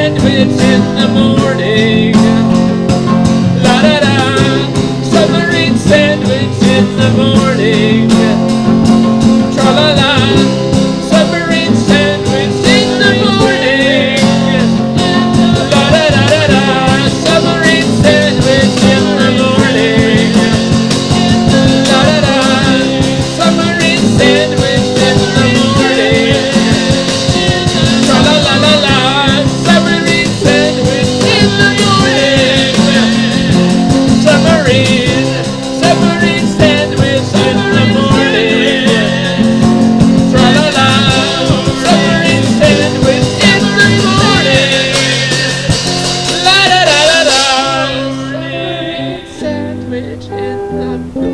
sandwich in the morning. La da da, submarine sandwich in the morning. Tra la la, submarine sandwich in the morning. La da da da da, submarine sandwich in the morning. La da da, submarine sandwich in the morning. Tra la la la la, submarine sandwich in the morning. Submarine sandwich in the morning. Tra la la, submarine sandwich in the morning. La da da da da, submarine sandwich in the morning.